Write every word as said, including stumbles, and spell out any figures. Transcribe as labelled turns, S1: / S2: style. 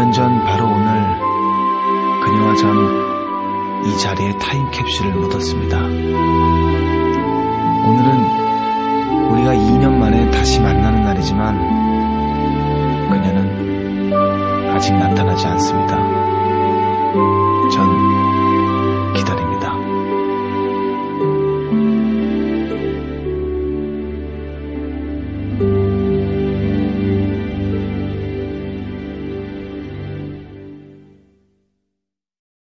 S1: 년 전 바로 오늘 그녀와 전 이 자리에 타임캡슐을 묻었습니다. 오늘은 우리가 이 년 만에 다시 만나는 날이지만 그녀는 아직 나타나지 않습니다.